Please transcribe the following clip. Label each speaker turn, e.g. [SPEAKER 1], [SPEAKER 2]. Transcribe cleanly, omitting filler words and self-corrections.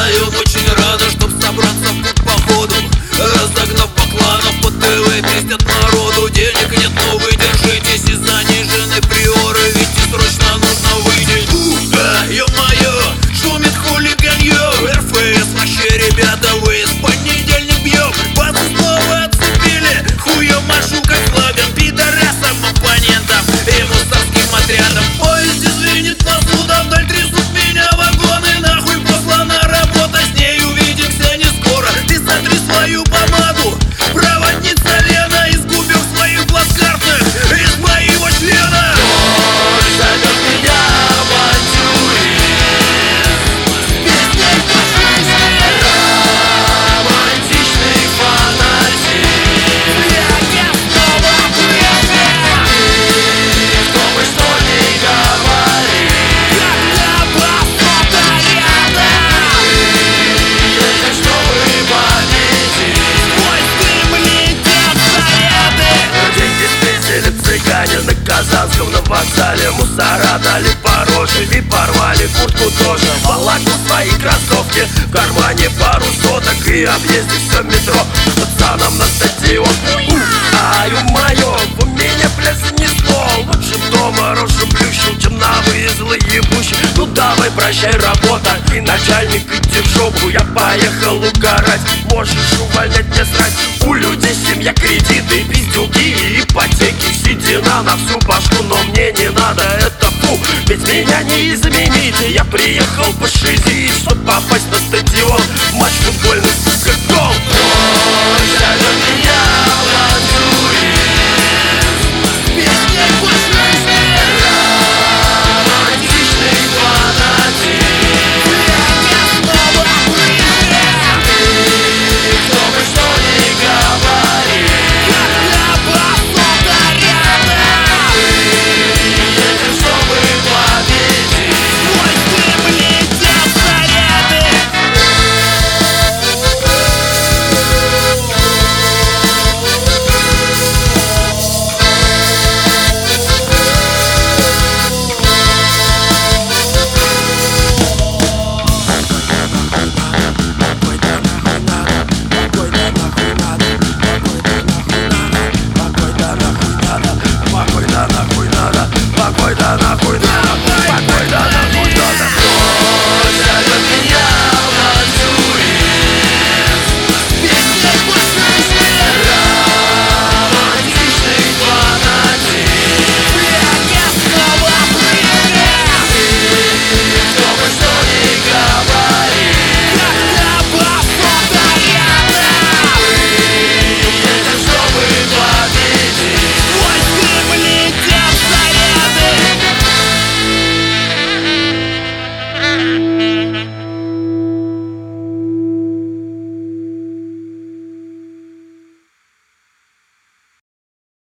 [SPEAKER 1] встаем очень рано, чтоб собраться в путь походу. Разогнав по кланам, по ТВ пиздят народу. Денег нет, но вы держитесь, и занижены приоры, ведь и срочно нужно выйти. Да, ё-моё, шумит хулиганье. РФС вообще, ребята, вы с понедельник бьем. Вас снова отцепили, хуем машу как слоган пидорасам, оппонентам и мусорским отрядам. Поезд извинит посуда, вдаль трясут меня вагоны. Нахуй послана работа, с ней увидимся не скоро. Ты сотри свою помаду, проводница Лена, изгубив своих плацкартных из моего члена.
[SPEAKER 2] Ой, зовет меня авантюрист, песней по жизни, романтичный фанатик. Я снова прежний, кто бы что ни говорил, когда басота рядом, едешь, чтобы победить. Сквозь дым летят заряды. Деньги спиздили цыгане на Казанском, на вокзале. Мусора дали по роже и порвали куртку тоже. Волокну свои кроссовки, в кармане пару соток, и объездив все метро пацанам на стадион. Аю-мое, в меня, блядь, занесло. Лучше б дома рожу плющил, чем на выезлы ебущий. Ну давай, прощай, работа, и начальник, иди в жопу. Я поехал угорать, можешь увольнять, мне срать. У людей семья, кредиты, пиздюки и ипотеки. Седина на всю башку, но мне не надо это, фу. Ведь меня не изменить, я приехал пошизить, чтоб попасть на стадион. Матч футбольный